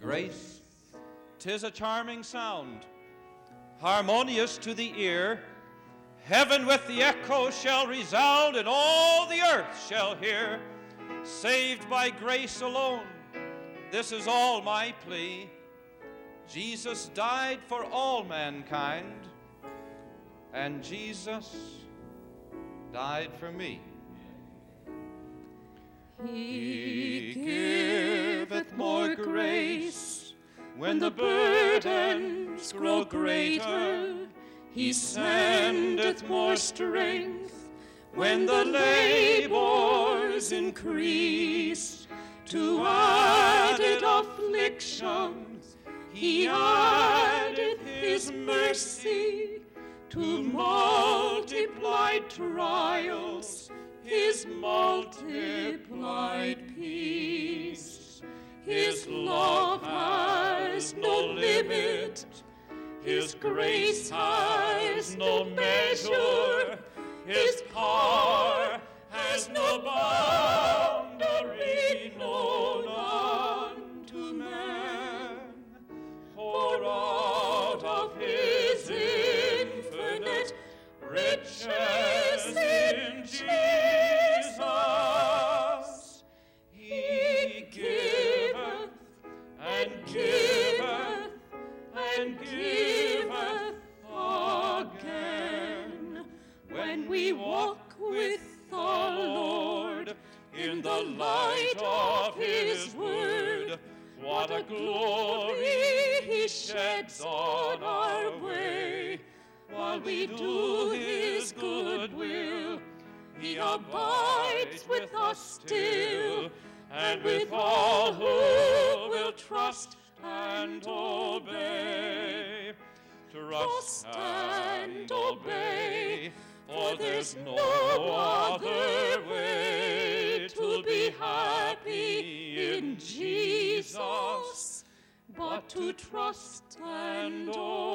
Grace, 'tis a charming sound, harmonious to the ear. Heaven with the echo shall resound, and all the earth shall hear. Saved by grace alone, this is all my plea. Jesus died for all mankind, and Jesus died for me. He giveth more grace when the burdens grow greater. He sendeth more strength when the labors increase. To added afflictions he added his mercy. To multiplied trials his multiplied peace. His love has no limit, his grace has no measure, his power has no boundary known unto man. For out of his infinite riches in Jesus, he giveth and giveth and giveth again. When we walk with the Lord in the light of his word, what a glory he sheds on our way. While we do his good will, he abides with us still, and with all who will trust and obey. Trust and obey, for there's no other way to be happy in Jesus but to trust and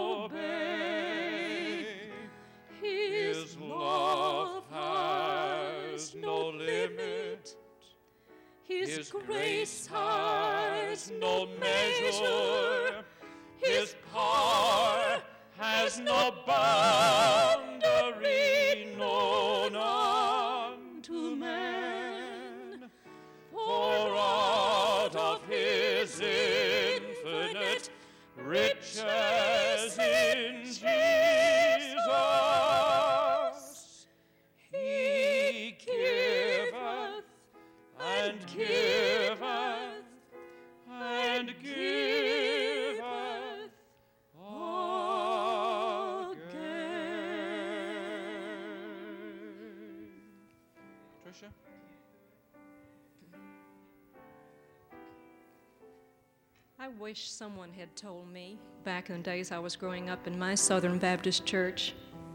obey. His love has no limit, his grace has no measure, his power has no boundary known unto man. For out of his infinite riches in Jesus, he giveth and giveth and giveth again. Tricia? I wish someone had told me back in the days I was growing up in my Southern Baptist church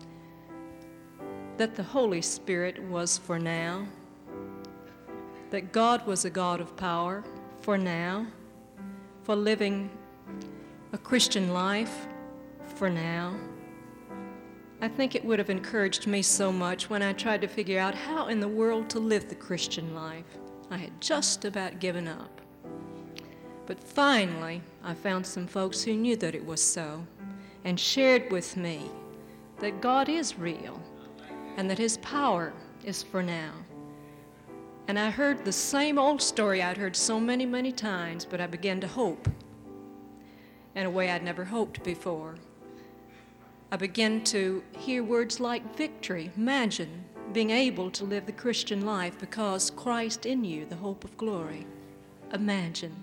that the Holy Spirit was for now, that God was a God of power for now, for living a Christian life for now. I think it would have encouraged me so much when I tried to figure out how in the world to live the Christian life. I had just about given up. But finally, I found some folks who knew that it was so and shared with me that God is real and that his power is for now. And I heard the same old story I'd heard so many, many times, but I began to hope in a way I'd never hoped before. I began to hear words like victory. Imagine being able to live the Christian life because Christ in you, the hope of glory. Imagine.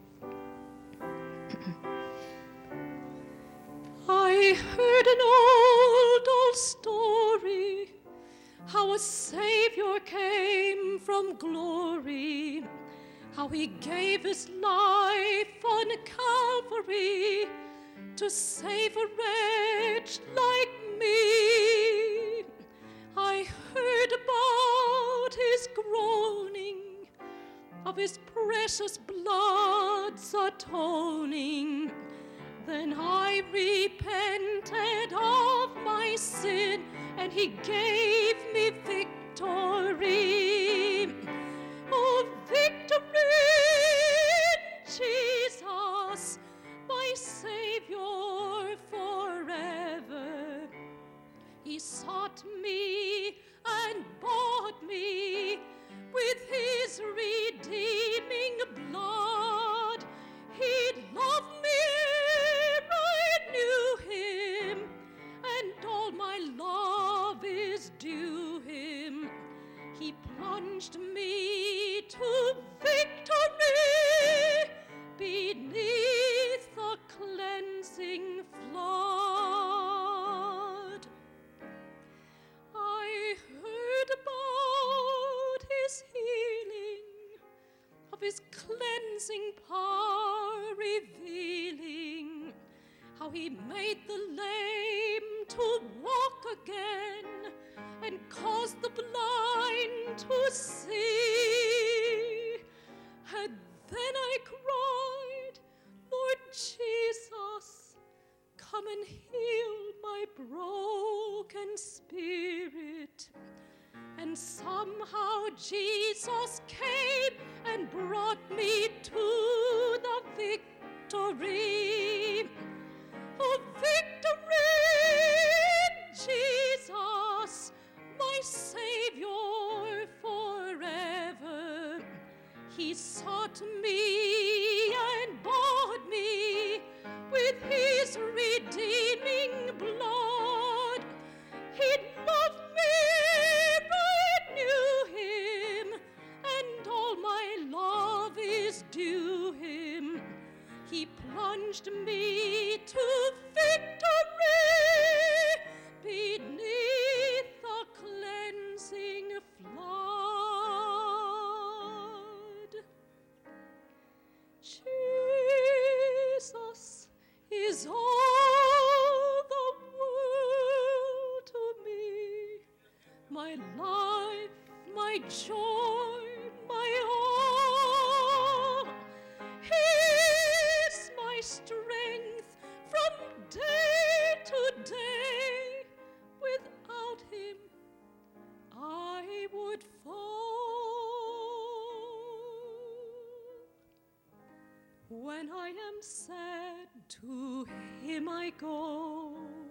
I heard an old story, how a Savior came from glory, how he gave his life on Calvary to save a wretch like me. I heard about his groaning, of his precious blood's atoning. Then I repented of my sin, and he gave me victory. Oh, victory in Jesus, his cleansing power revealing, how he made the lame to walk again and caused the blind to see. And then I cried, Lord Jesus, come and heal my broken spirit. And somehow Jesus came and brought me to the victory. Oh, victory, Jesus, my Savior forever. He sought me and bought me with his redeeming blood. He loved me, I knew him, and all my love is due him. He plunged me to victory beneath the cleansing flood. Jesus is all the world to me, my life, my joy, my all. He's my strength from day to day. Without him, I would fall. When I am sad, to him I go.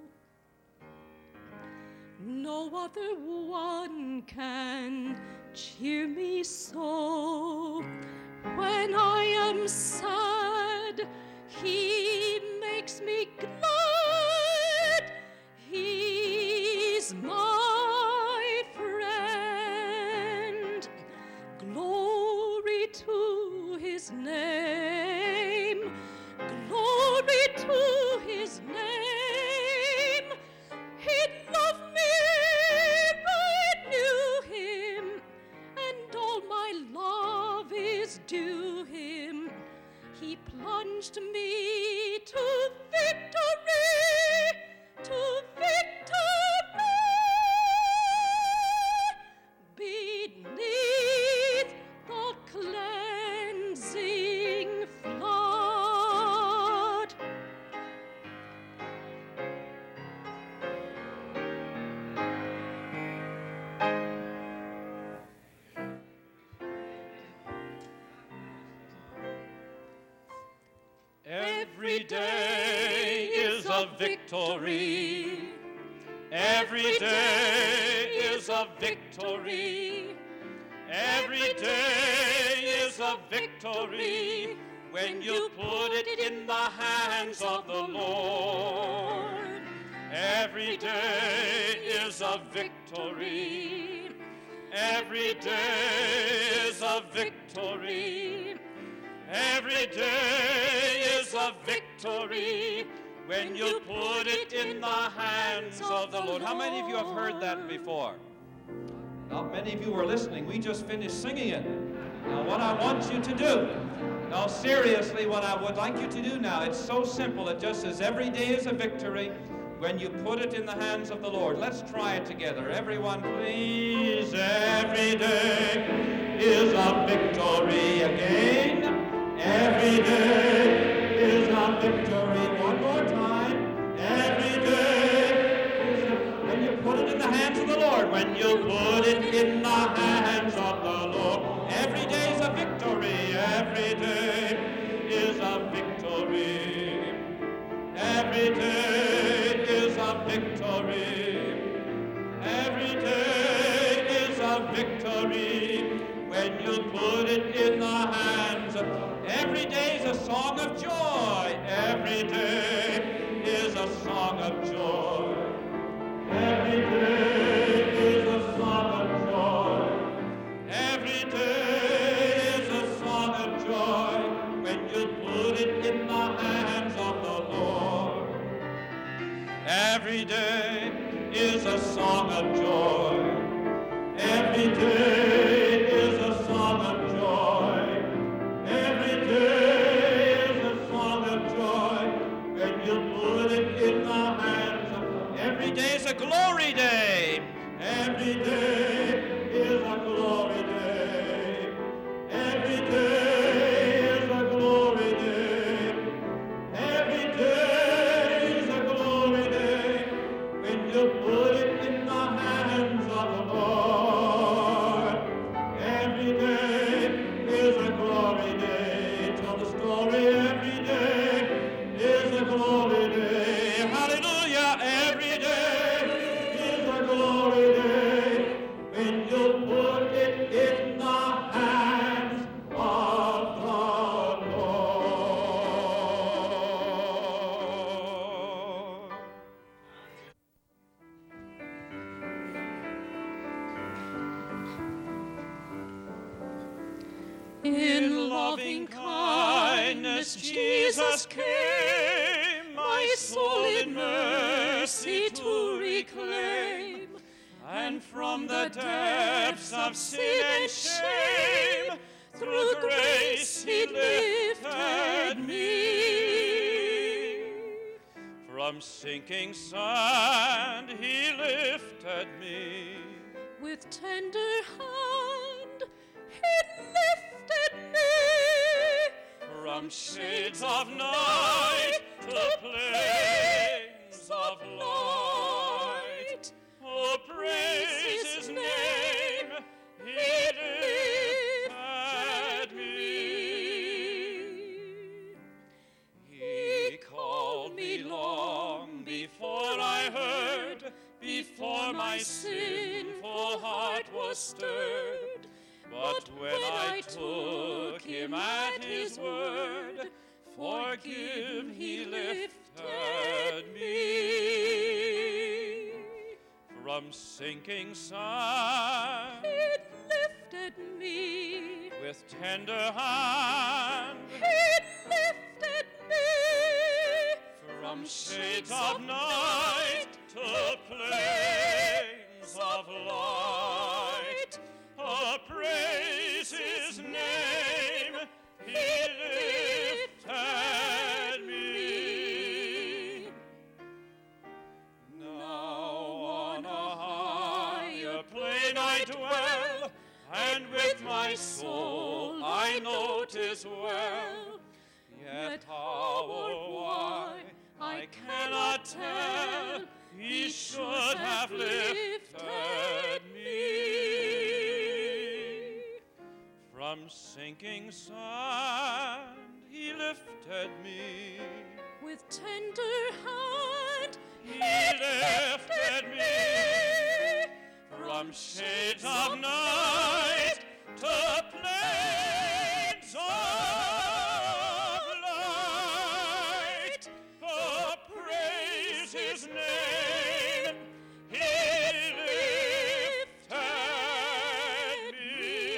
No other one can cheer me so. When I am sad, he makes me glad. He's my friend. Glory to his name. Glory to his name. He loved me, I knew him, and all my love is due him. He plunged me to victory, beneath the cleansing flood. Every day is a victory. Every day is a victory. Every day is a victory when you put it in the hands of the Lord. Every day is a victory. Every day is a victory. Every day is a victory when you put it in the hands of the Lord. How many of you have heard that before? Not many of you were listening. We just finished singing it. Now what I want you to do, now seriously, what I would like you to do now, it's so simple. It just says every day is a victory when you put it in the hands of the Lord. Let's try it together. Everyone, please. Every day is a victory again. Every day is a victory. One more time. Every day is when you put it in the hands of the Lord. When you put it in the hands of the Lord. Every day is a victory. Every day is a victory. Every day is a victory. Every day is a victory when you put it in the hands of. Every day is a song of joy. Every day is a song of joy. Every day is a song of joy. Every day is a song of joy when you put it in the hands of the Lord. Every day is a song of joy. Every day is a song of joy glory day. Tell the story every day is a glory day. Hallelujah, every day is a glory day. When you put it in the hands of the Lord. In loving kindness Jesus came, my soul in mercy to reclaim, and from the depths of sin and shame, through grace he lifted me. From sinking sand he lifted me. With tender hand he lifted me. From shades of night to plains of light. Oh, praise his name, he lifted me. He called me long before I heard, before my sinful heart was stirred. But when I took him at his word, forgive, he lifted me. From sinking sand, It lifted me. with tender hand, It lifted me. from shades of night to plains of light. Oh, praise his name, he lifted me. Now on a higher plane I dwell, and with my soul I notice well. Yet how or why I cannot tell, he should have lifted me. From sinking sand he lifted me. With tender hand He lifted me. From shades of night to plains of light. Oh, praise his name, he lifted me.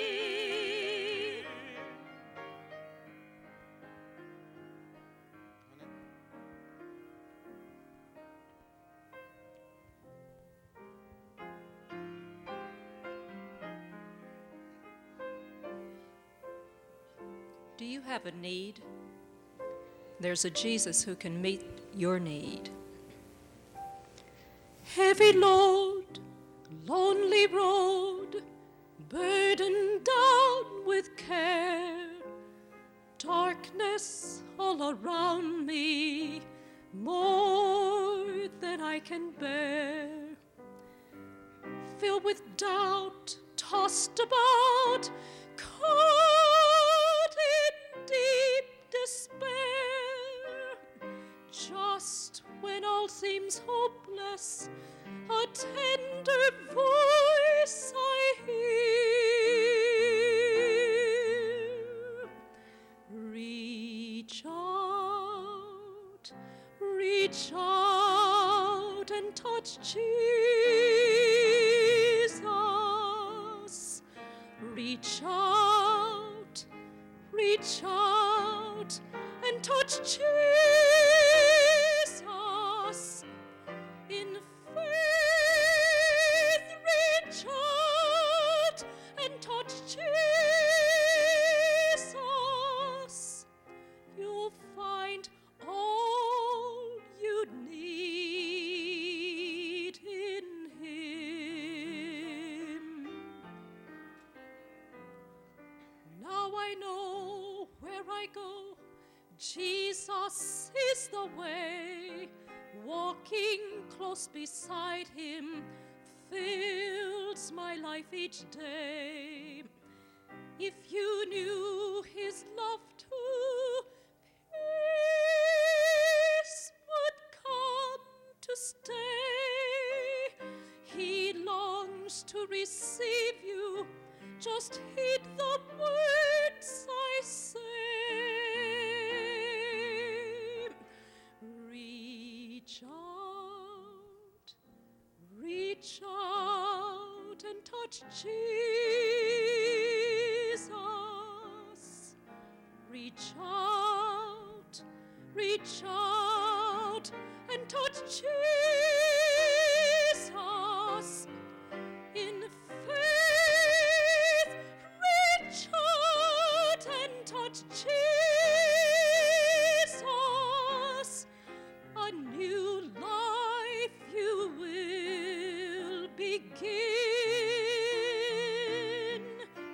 Do you have a need? There's a Jesus who can meet your need. heavy load, lonely road, burdened down with care, darkness all around me, more than I can bear, filled with doubt, tossed about, caught in deep despair. Just when all seems hopeless, a tender voice I hear. Reach out and touch Jesus. Reach out and touch Jesus. In faith, reach out and touch Jesus. You'll find all you need in Him. Now I know where I go. Jesus is the way. Walking close beside Him fills my life each day. if you knew his love to peace would come to stay. He longs to receive you, just heed the words I say. Reach out and touch Jesus. Reach out and touch Jesus. In faith, reach out and touch Jesus. A new life you will begin.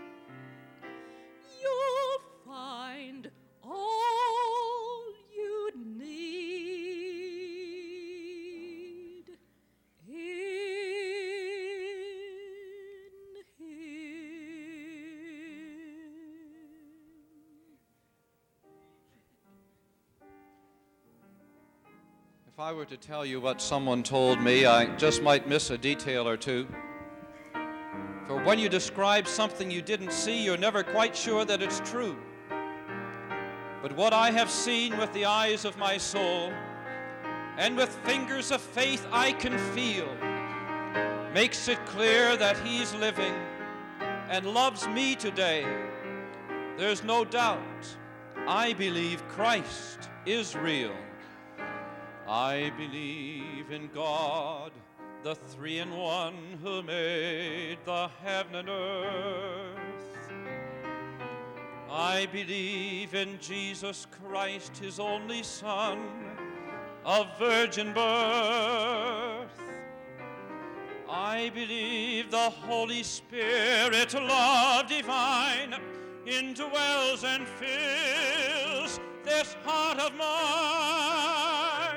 You'll find all you need in If I were to tell you what someone told me, I just might miss a detail or two. For when you describe something you didn't see, you're never quite sure that it's true. But what I have seen with the eyes of my soul, and with fingers of faith I can feel, makes it clear that He's living and loves me today. There's no doubt. I believe Christ is real. I believe in God, the three-in-one, who made the heaven and earth. I believe in Jesus Christ, His only Son, of virgin birth. I believe the Holy Spirit, love divine, indwells and fills this heart of mine.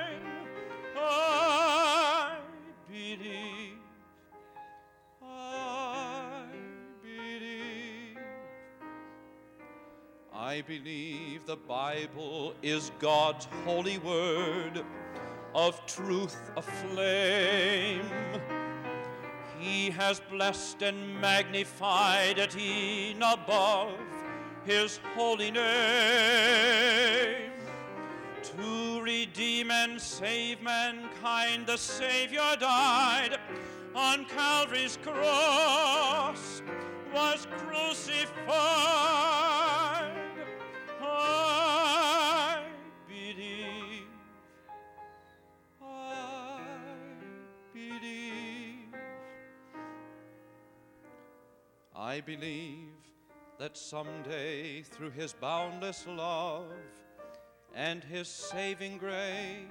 I believe the Bible is God's holy word, of truth aflame. He has blessed and magnified it e'en above His holy name. To redeem and save mankind, the Savior died on Calvary's cross, was crucified. I believe that someday, through His boundless love and His saving grace,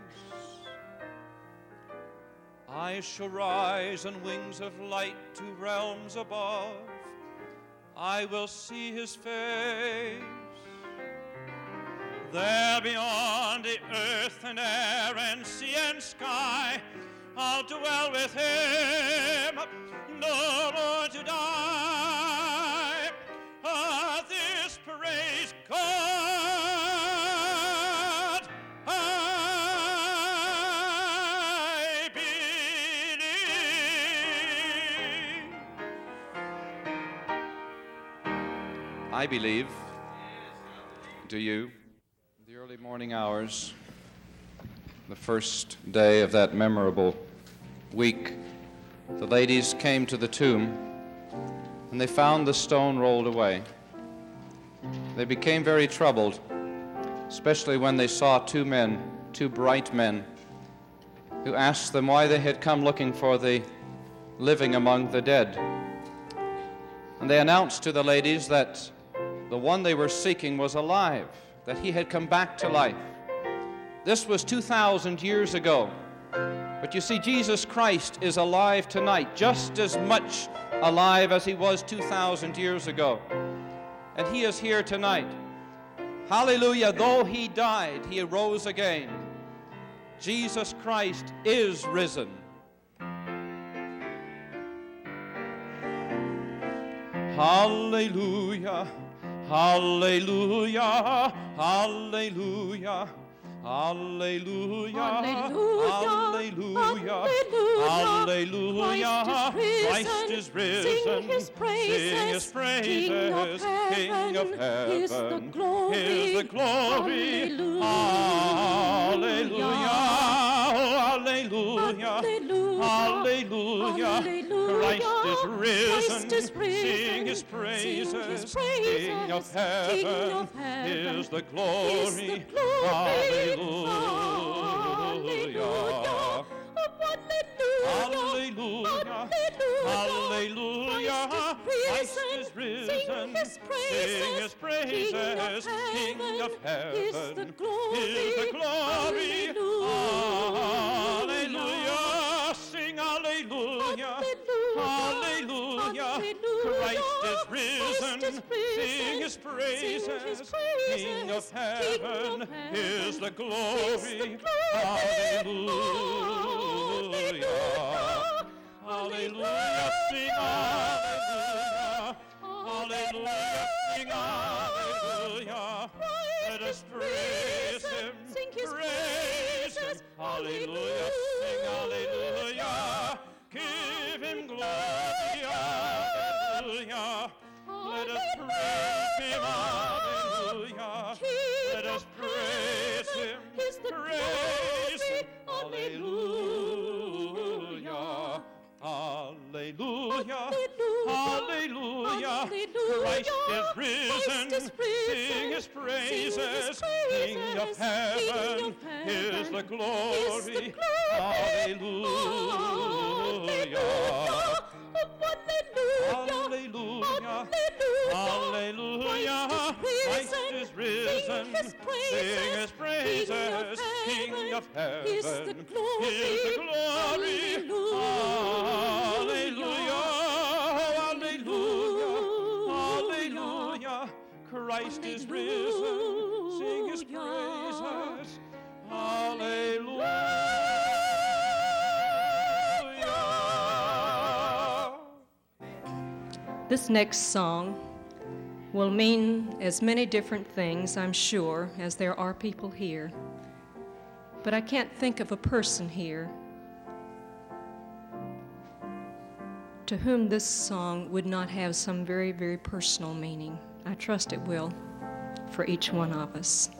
I shall rise on wings of light to realms above. I will see His face. There beyond the earth and air and sea and sky, I'll dwell with Him, no more to die. This praise God, I believe. I believe. Do you? The early morning hours, the first day of that memorable week, the ladies came to the tomb, and they found the stone rolled away. They became very troubled, especially when they saw two men, two bright men, who asked them why they had come looking for the living among the dead. And they announced to the ladies that the one they were seeking was alive, that he had come back to life. This was 2,000 years ago. But you see, Jesus Christ is alive tonight, just as much alive as He was 2,000 years ago. And He is here tonight. Hallelujah. Though He died, He arose again. Jesus Christ is risen. Hallelujah. Hallelujah, hallelujah, hallelujah, hallelujah, hallelujah. Christ is risen. Sing his praises. King of heaven. Here's the glory. Hallelujah, hallelujah, hallelujah. Christ is risen. Sing his praises. King of heaven. Here's the glory. Hallelujah. Hallelujah. Hallelujah. Christ is risen. Sing his praises. King of heaven. Here's the glory. Hallelujah. Sing hallelujah. Hallelujah. Christ is risen. Sing his praises. King of heaven. Here's the glory. Hallelujah. Hallelujah. Sing hallelujah. Hallelujah. Sing hallelujah. Let us praise him. Praise him. Hallelujah. Sing hallelujah. Give him glory. Hallelujah. Let us praise him. Hallelujah. Let us praise him. Praise him. Hallelujah. Hallelujah. Hallelujah. Christ is risen. Sing his praises. King of heaven. Here's the glory. Hallelujah. Hallelujah. Hallelujah. Christ is risen. Sing his praises. King of heaven. Here's the glory. Hallelujah. Hallelujah. Hallelujah. Christ is risen. Sing his praises. Hallelujah. This next song will mean as many different things, I'm sure, as there are people here. But I can't think of a person here to whom this song would not have some very, very personal meaning. I trust it will for each one of us.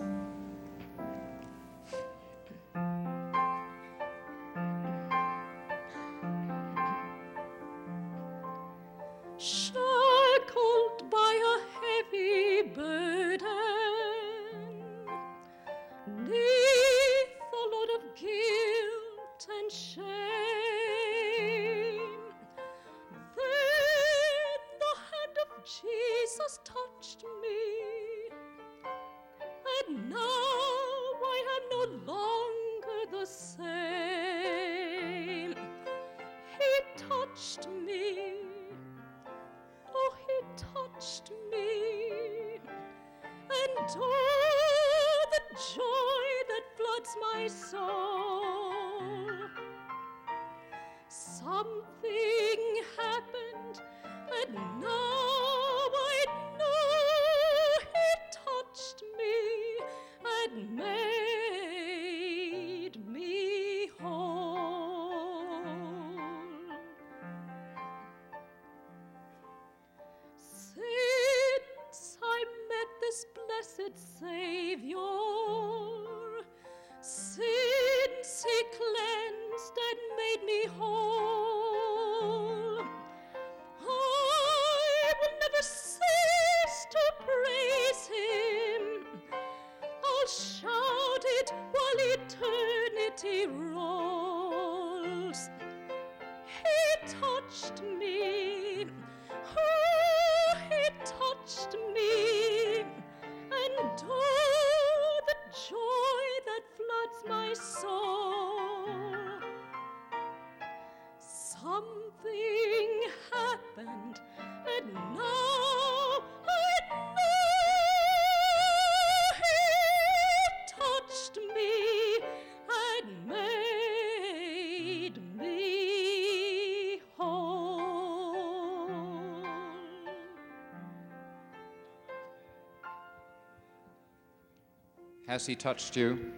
Shackled by a heavy burden, neath a load of guilt and shame, then the hand of Jesus touched me, and now I am no longer the same. He touched me. Oh, he touched me, and oh, the joy that floods my soul. Something happened, and now I know he touched me and made me whole. Since I met this blessed Savior, since he cleansed and made me whole, I will never cease to praise him. I'll shout it while eternity rolls. He touched me. Oh, he touched me, and oh, the joy that floods my soul. Something happened, and now I know he touched me and made Has He touched you?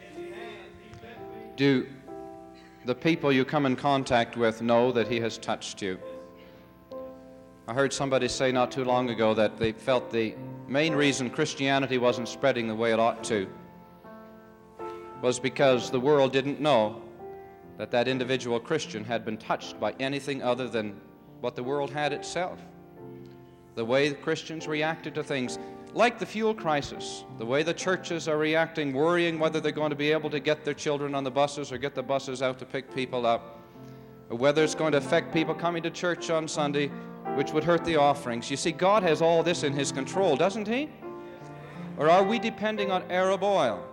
Do the people you come in contact with know that He has touched you? I heard somebody say not too long ago that they felt the main reason Christianity wasn't spreading the way it ought to was because the world didn't know that that individual Christian had been touched by anything other than what the world had itself. The way the Christians reacted to things, like the fuel crisis, the way the churches are reacting, worrying whether they're going to be able to get their children on the buses or get the buses out to pick people up, or whether it's going to affect people coming to church on Sunday, which would hurt the offerings. You see, God has all this in His control, doesn't He? Or are we depending on Arab oil?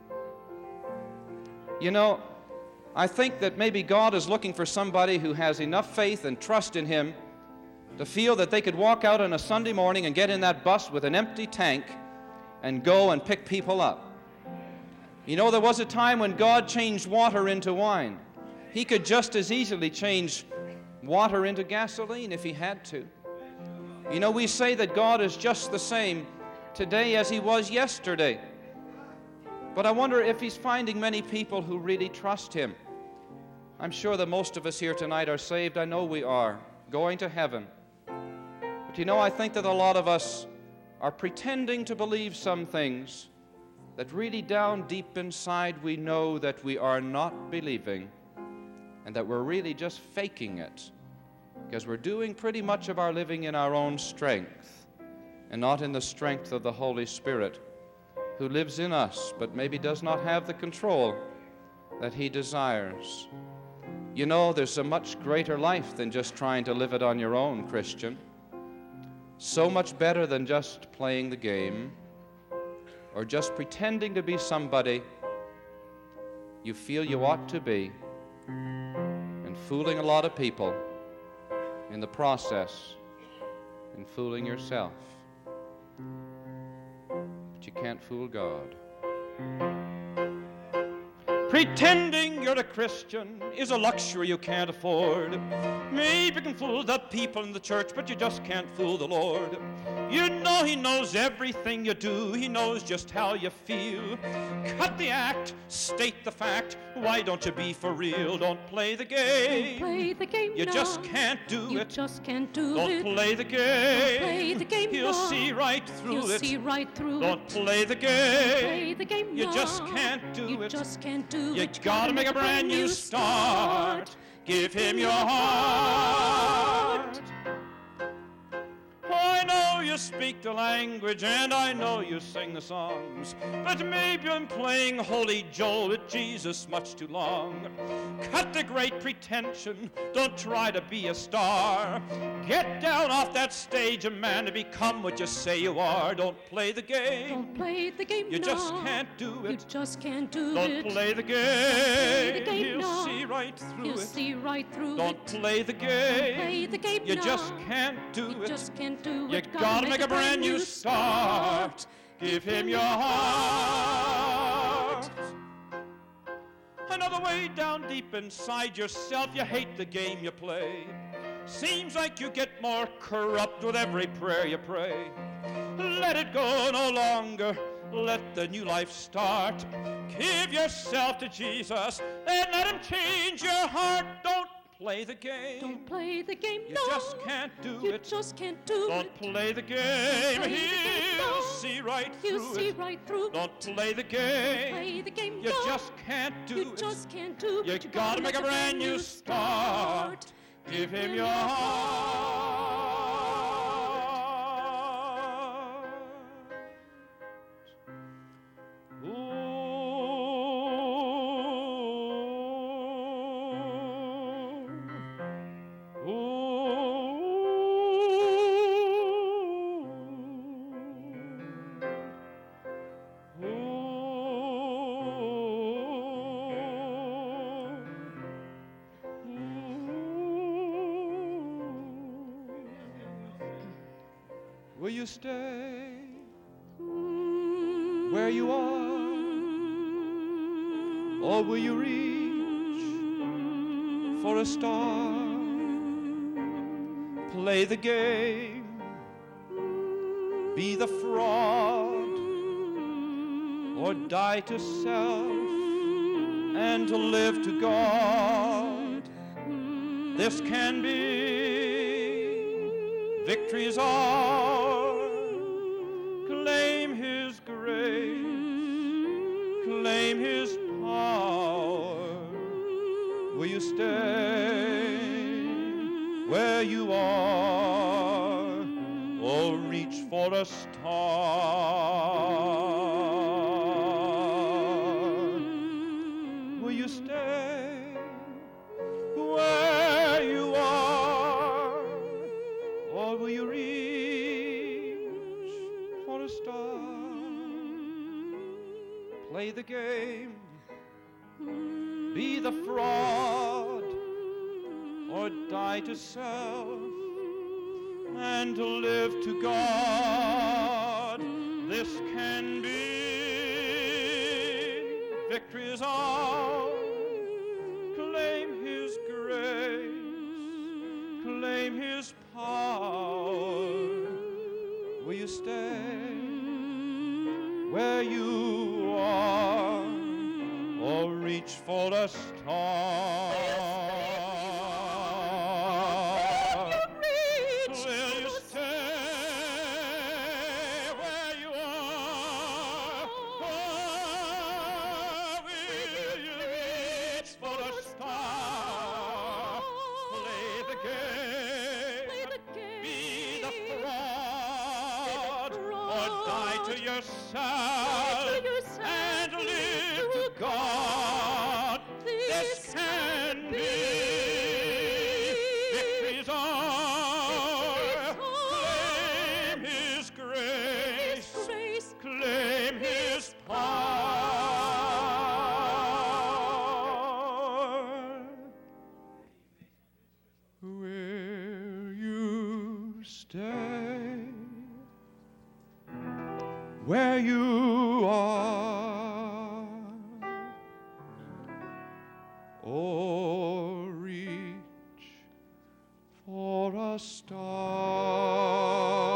You know, I think that maybe God is looking for somebody who has enough faith and trust in Him to feel that they could walk out on a Sunday morning and get in that bus with an empty tank and go and pick people up. You know, there was a time when God changed water into wine. He could just as easily change water into gasoline if He had to. You know, we say that God is just the same today as He was yesterday. But I wonder if He's finding many people who really trust Him. I'm sure that most of us here tonight are saved. I know we are, going to heaven. But you know, I think that a lot of us are pretending to believe some things that really down deep inside we know that we are not believing, and that we're really just faking it, because we're doing pretty much of our living in our own strength and not in the strength of the Holy Spirit, who lives in us but maybe does not have the control that He desires. You know, there's a much greater life than just trying to live it on your own, Christian. So much better than just playing the game or just pretending to be somebody you feel you ought to be and fooling a lot of people in the process and fooling yourself. But you can't fool God. Pretending you're a Christian is a luxury you can't afford. Maybe you can fool the people in the church, but you just can't fool the Lord. You know He knows everything you do. He knows just how you feel. Cut the act, state the fact. Why don't you be for real? Don't play the game. Don't play the game. You now. just can't do You it. just can't do Don't it. play the game. Don't play the game. He'll now. see right through He'll it. see right through Don't it. play the Don't game. play the game. You now. just can't do You it. just can't do You it. gotta make a brand new start. Give Him your heart. I know you speak the language and I know you sing the songs, but maybe I'm playing Holy Joel with Jesus much too long. Cut the great pretension. Don't try to be a star. Get down off that stage, a man, to become what you say you are. Don't play the game. Don't play the game. You now. just can't do You it. just can't do Don't it. play the play the game. game He'll now. see right through He'll it. see right through Don't it. play the Play game. the game. You now. just can't do You it. just can't do You it. gotta make a brand new start. Give Him your heart. Another way down deep inside yourself, you hate the game you play. Seems like you get more corrupt with every prayer you pray. Let it go no longer. Let the new life start. Give yourself to Jesus and let Him change your heart. Don't play the game. Don't play the game. You no. just can't do You it. just can't do Don't it. play the game. Play the game, He'll no. see right You through see it. right through it. Don't play the game. Play the game. You no. just can't do You it. just can't do it. You gotta make a brand new start. Give Him your heart. Will you stay where you are, or will you reach for a star? Play the game, be the fraud, or die to self and to live to God. This can be victory's ours. Claim His grace, claim His power. Will you stay where you are, or reach for a star? Will you stay where you are, or will you reach for a star? Play the game, be the fraud, or die to self and to live to God. This can be victory's ours. Claim His grace, claim His power. Will you stay where you are, or reach for a star? And live to God. This can be victory's ours. Claim His grace, claim His power. Will you stay where you are, or reach for a star?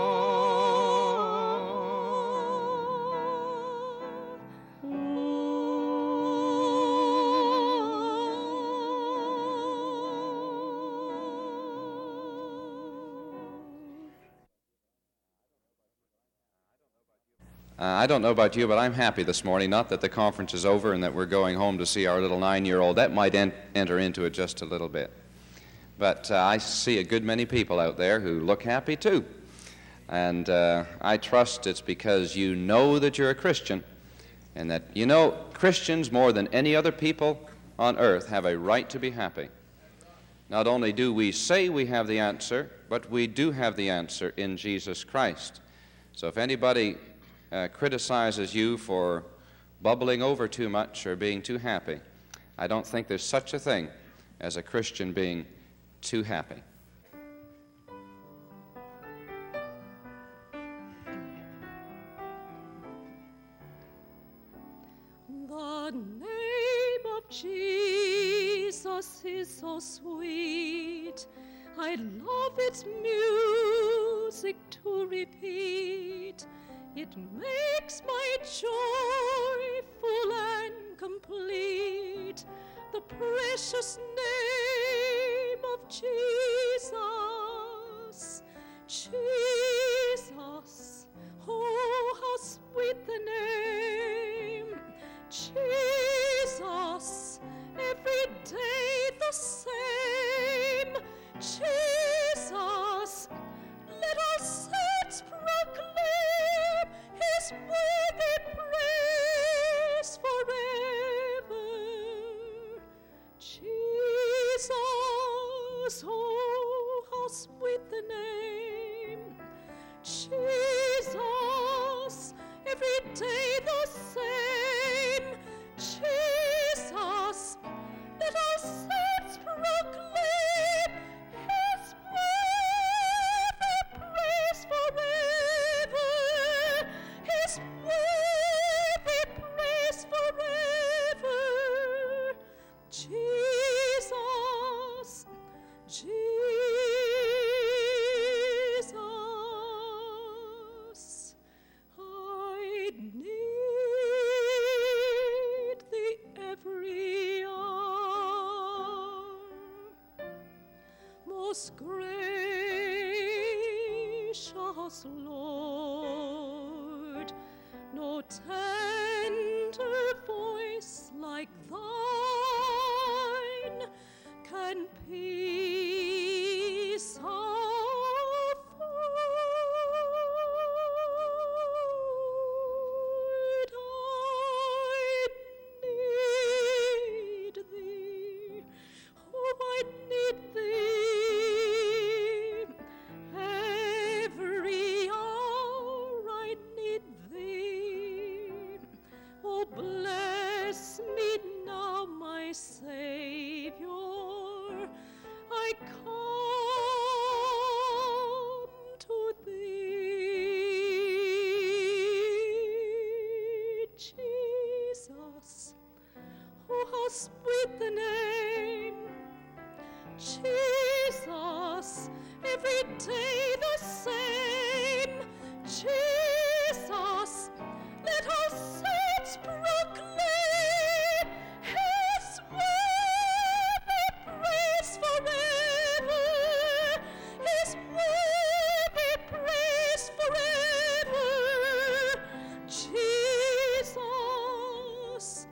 I don't know about you, but I'm happy this morning, not that the conference is over and that we're going home to see our little 9-year-old. That might enter into it just a little bit. But I see a good many people out there who look happy too. And I trust it's because you know that you're a Christian, and that, you know, Christians more than any other people on earth have a right to be happy. Not only do we say we have the answer, but we do have the answer in Jesus Christ. So if anybody criticizes you for bubbling over too much or being too happy, I don't think there's such a thing as a Christian being too happy. The name of Jesus is so sweet, I love its music to repeat. It makes my joy full and complete. The precious name of Jesus. Jesus, oh, how sweet the name. Jesus, every day the same. Jesus, let our saints proclaim His worthy praise forever. Jesus, oh, us, Lord. No tender voice like thine can peace afford. I need thee, oh, I need thee. Every hour I need thee. Oh, bless me now, my Savior. I come to thee, Jesus. Oh, how sweet the name, Jesus, every day the same. Jesus, let our saints proclaim His worthy praise forever. His worthy praise forever. Jesus,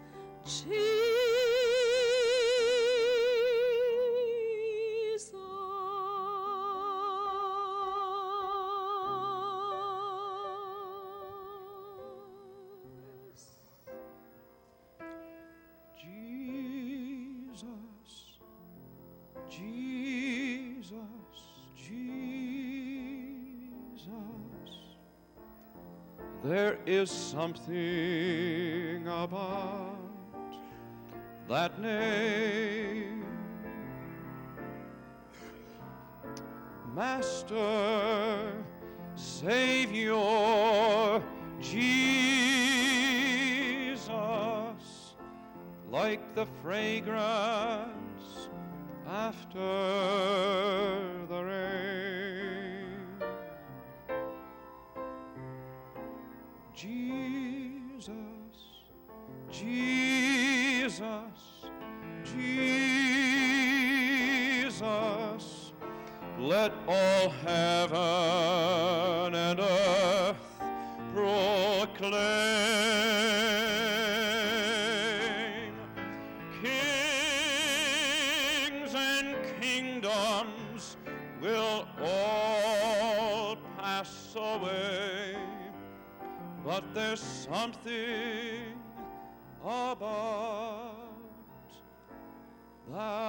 Jesus, Jesus. There is something about that name. Master, Savior, Jesus, like the fragrance after the rain. Jesus, Jesus, Jesus, let all heaven and earth proclaim. Kings and kingdoms will all pass away, but there's something about that